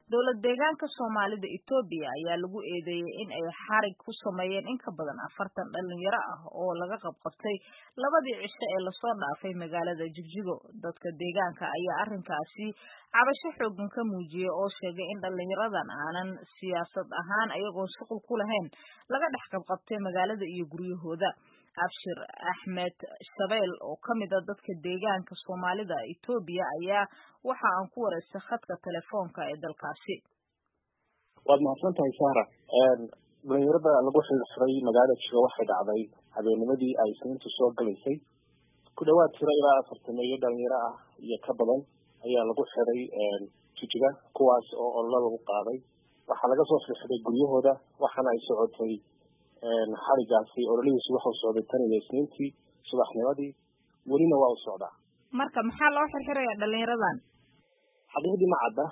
dowlad deegaanka Soomaalida Itoobiya ayaa lagu eedeeyay in ay xarig ku sameeyeen in ka badan 40 dhalinyaro ah oo laga qabqabtay labadii cisho ee la soo dhaafay magaalada Jigjigo. Dadka deegaanka ayaa arrinkaasi cabasho xooggan ka muujiyay oo sheegay in dhalinyaradan aanan siyaasad ahaan ayagoo shuqul ku lahayn laga dhex qabqabtay magaalada iyo guryahooda. Abshir Ahmed Shabeel oo kamid ah dadka deegaanka Soomaalida Itoobiya ayaa waxa aan ku wareystay khadka telefoonka ee dalkaasi. waad mahadsantahay Sahra. dhalinyarada lagu xilxiray magaalada Jigjigo waxay dhacday habeennimadii ay Isniintu soo galaysay. Ku dhawaad tiro ilaa 40 dhalinyaro ah iyo ka badan ayaa lagu xiray Jigjiga, kuwaas oo olole lagu qaaday. Waxaa laga soo xilxiray guryahooda waxaana ay socotay xarigaasi ololihiisu wuxuu socday tan iyo Isniintii subaxnimadii, welina waa u socdaa. Marka maxaa loo xirxirayaa dhalinyaradan? xaqiiqdii ma cadda,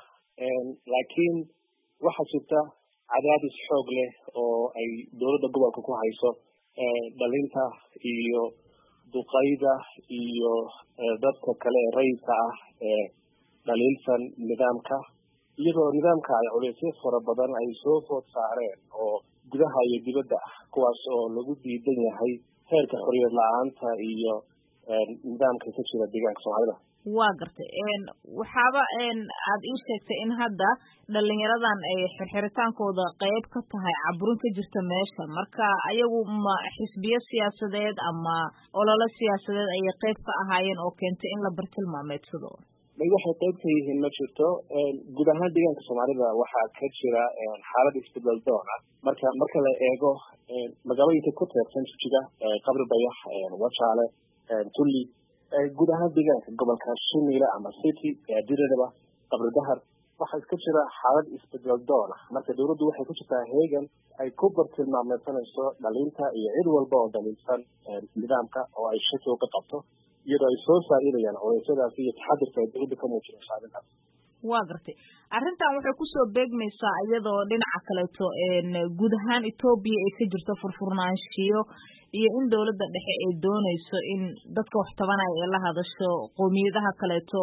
laakiin waxaa jirta cadaadis xoog leh oo ay dowladda gobolka ku hayso dhalinta iyo duqayda iyo dadka kale ee rayidka ah ee dhaliilsan nidaamka, iyadoo nidaamka ay culeysyo fara badan ay soo food saareen oo gudaha iyo dibadda ah, kuwaas oo lagu diidan yahay heerka xorriyad la-aanta iyo nidaamka ka jira deegaanka Soomaalida. waa gartay waxaaba aad ii sheegtay in hadda dhalinyaradan ay xirxiritaankooda qayb ka tahay caburin ka jirta meesha, marka ayagu ma xisbiyo siyaasadeed ama olole siyaasadeed ayay qayb ka ahaayeen oo keentay in la bartilmaameedsado? may waxay qayb ka yihiin ma jirto. guud ahaan deegaanka Soomaalida waxaa ka jira xaalad isbedel doon ah marka la eego magaalooyinka ku teersan Jigjiga, Qabri Bayax, Wajaale, Tulli, guud ahaan deegaanka gobolka Shimile ama City, Diriraba, Qabri Dahar, waxaa iska jira xaalad isbedel doon ah. Marka dowladdu waxay ku jirtaa heegan ay ku bartilmaameedsanayso dhalinta iyo cid walba oo dhaliilsan nidaamka oo ay shaki uga qabto, iyadoo ay soo saarayaan culaysyadaasi iyo taxadirka ay dowladda ka muujinayso arrintaas. waa gartay arrintan waxay kusoo beegmaysaa iyadoo dhinaca kaleeto guud ahaan Itoobiya ay ka jirto furfurnaanshiyo iyo in dowladda dhexe ay doonayso in dadka wax tabanaya ay la hadasho qoomiyadaha kaleeto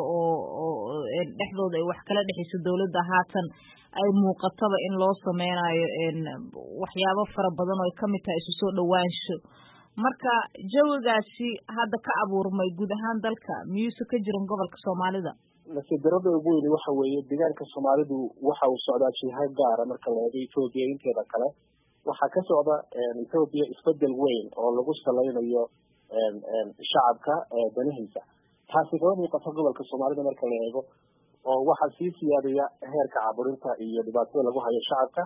oo dhexdooda ay wax kala dhexayso dowladda. Haatan ay muuqataba in loo sameynayo waxyaabo fara badan oo ay kamid tahay isu soo dhawaansho. marka jawigaasi hadda ka abuurmay guud ahaan dalka miyuusa ka jirin gobolka Soomaalida? nasiibdarrada ugu weyn waxa weeye deegaanka Soomaalidu waxa uu socdaa jiha gaara marka la eego Itoobiya inteeda kale. waxaa ka socda Itoobiya isbedel weyn oo lagu salaynayo shacabka danihiisa. taasi kama muuqato gobolka Soomaalida marka la eego, oo waxaa sii siyaadaya heerka caburinta iyo dhibaatada lagu hayo shacabka.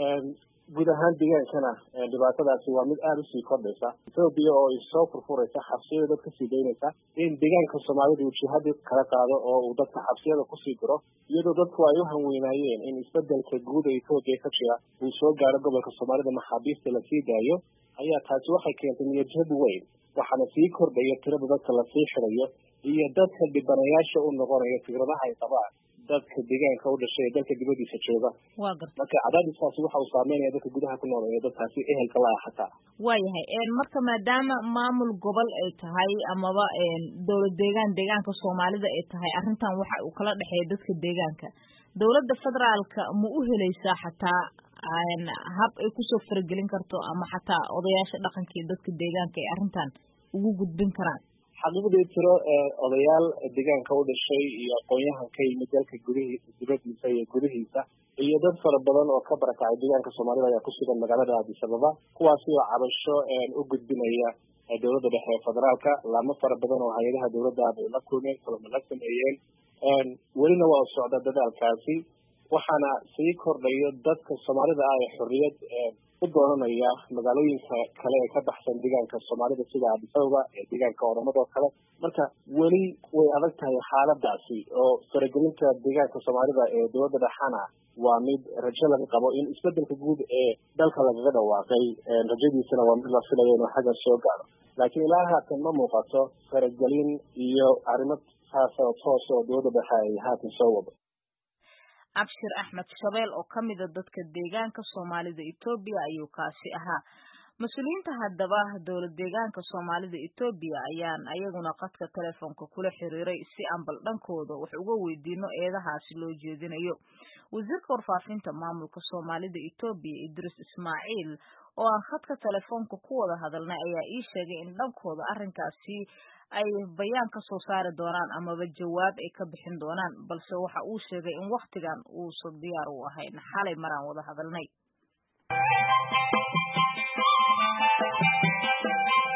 guud ahaan deegaankana dhibaatadaasi waa mid aada usii kordhaysa. Itoobiya oo ay soo furfuraysa xabsiyada dadka sii daynaysa in deegaanka Soomaalida uu jihada kala qaado oo uu dadka xabsiyada kusii diro, iyadoo dadku ay u hanweynaayeen in isbedelka guud ee Itoobiya ka jira uu soo gaaro gobolka Soomaalida maxaabiista la sii daayo, ayaa taasi waxay keentay niyad-jab weyn. waxaana sii kordhaya tirada dadka la sii xirayo iyo dadka dhibanayaasha u noqonaya fikradaha ay qabaan dadka deegaanka u dhashay ee dalka dibadiisa jooga. marka cadaadiskaasi waxa uu saameynaya dadka gudaha ku nool ee dadkaasi ehelka la ah xataa. waayahay marka maadaama maamul gobol ay tahay amaba dowlad deegaanka Soomaalida ay tahay, arrintan waxa uu kala dhexeeya dadka deegaanka, dowladda federaalka ma u helaysaa xataa hab ay kusoo faragelin karto ama xataa odayaasha dhaqanka iyo dadka deegaanka ay arrintan ugu gudbin karaan? xaqiiqdii tiro odayaal deegaanka u dhashay iyo aqoon-yahan ka yimid dalka dibadiisa iyo gudihiisa iyo dad fara badan oo ka barakacay deegaanka Soomaalida ayaa ku sugan magaalada Addis Ababa, kuwaasi oo cabasho u gudbinaya dowladda dhexe ee federaalka. laamo fara badan oo hay-adaha dowladda ay la kulmeen kulamo la sameeyeen, welina waa u socda dadaalkaasi. waxaana sii kordhayo dadka Soomaalida ah ee xorriyad u doonanaya magaalooyinka kale ee ka baxsan deegaanka Soomaalida sida Addis Ababa ee deegaanka Oromada oo kale. marka weli way adag tahay xaaladaasi oo faragelinta deegaanka Soomaalida ee dowladda dhexana waa mid rajo laga qabo in isbedelka guud ee dalka lagaga dhawaaqay rajadiisana waa mid la filayo inuu xaggan soo gaaro. laakiin ilaa haatan ma muuqato faragelin iyo arrimo saas oo toos oo dowladda dhexe ay haatan soo wado. Abshir Ahmed Shabeel oo kamid ah dadka deegaanka Soomaalida Itoobiya ayuu kaasi ahaa. Mas'uuliyiinta haddaba dowlad deegaanka Soomaalida Itoobiya ayaan ayaguna qadka telefoonka kula xiriiray si aan bal dhankooda wax uga weydiino eedahaasi loo jeedinayo. wasiirka warfaafinta maamulka Soomaalida Itoobiya Idris Ismaaciil oo aan khadka telefoonka ku wada hadalnay ayaa ii sheegay in dhankooda arrinkaasi ay bayaan ka soo saari doonaan amaba jawaab ay ka bixin doonaan balse waxa uu sheegay in waqtigan uusan diyaar u ahayn xalay maraan wada hadalnay